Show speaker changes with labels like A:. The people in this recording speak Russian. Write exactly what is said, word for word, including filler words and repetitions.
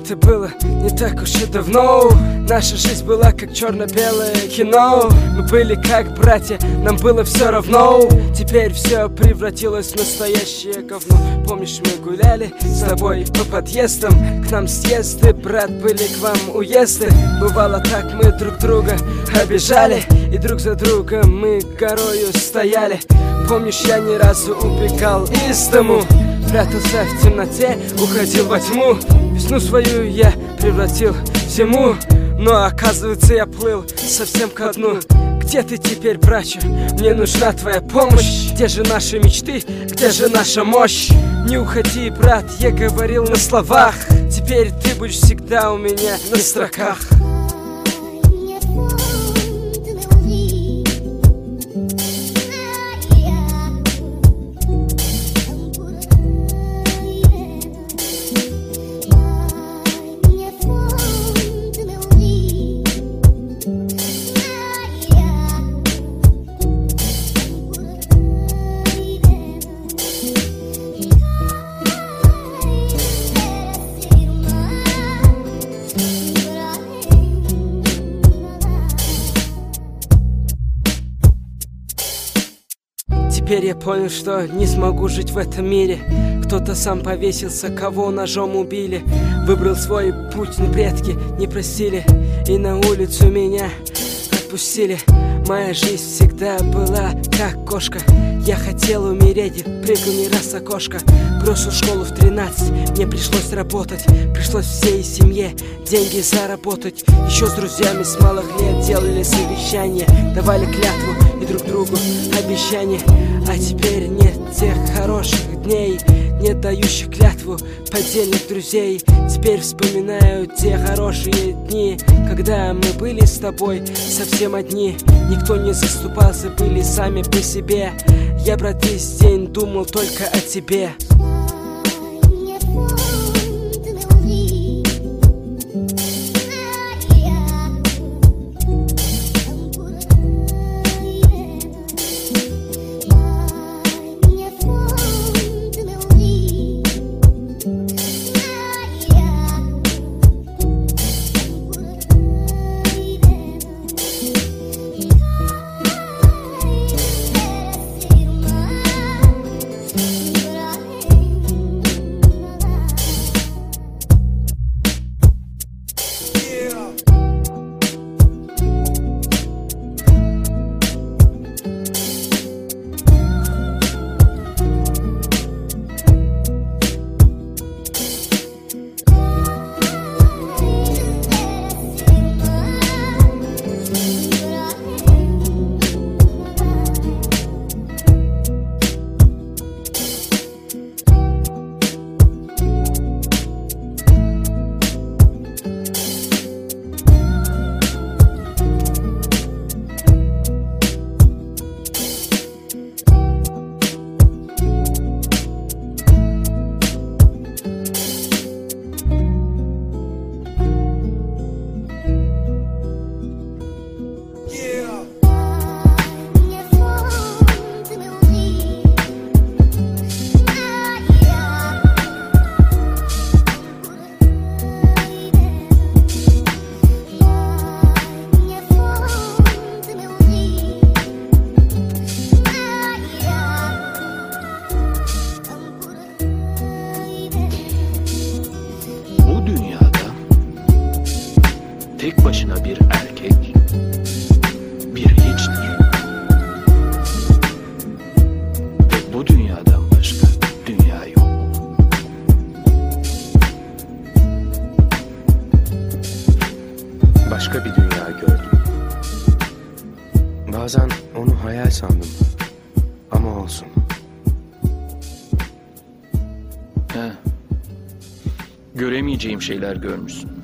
A: это было не так уж и давно. Наша жизнь была как черно-белое кино. Мы были как братья, нам было все равно. Теперь все превратилось в настоящее говно. Помнишь, мы гуляли с тобой по подъездам, к нам съезды, брат, были к вам уезды. Бывало так, мы друг друга обижали, и друг за другом мы горою стояли. Помнишь, я ни разу убегал из дому, прятался в темноте, уходил во тьму. Весну свою я превратил в зиму, но оказывается я плыл совсем ко дну. Где ты теперь, братья? Мне нужна твоя помощь. Где же наши мечты? Где же наша мощь? Не уходи, брат, я говорил на словах. Теперь ты будешь всегда у меня на строках. Теперь я понял, что не смогу жить в этом мире. Кто-то сам повесился, кого ножом убили. Выбрал свой путь, но предки не простили, и на улицу меня отпустили. Моя жизнь всегда была как кошка. Я хотел умереть, прыгал не раз с окошка. Бросил школу в тринадцать, мне пришлось работать. Пришлось всей семье деньги заработать. Еще с друзьями с малых лет делали совещания, давали клятву и друг другу обещания. А теперь нет тех хороших дней, нет дающих клятву поддельных друзей. Теперь вспоминаю те хорошие дни, когда мы были с тобой совсем одни. Никто не заступался, были сами по себе. Я, брат, весь день думал только о тебе.
B: Tek başına bir erkek, bir hiçtir. Ve bu dünyadan başka dünya yok. Başka bir dünya gördüm. Bazen onu hayal sandım. Ama olsun. He. Göremeyeceğim şeyler görmüşsün.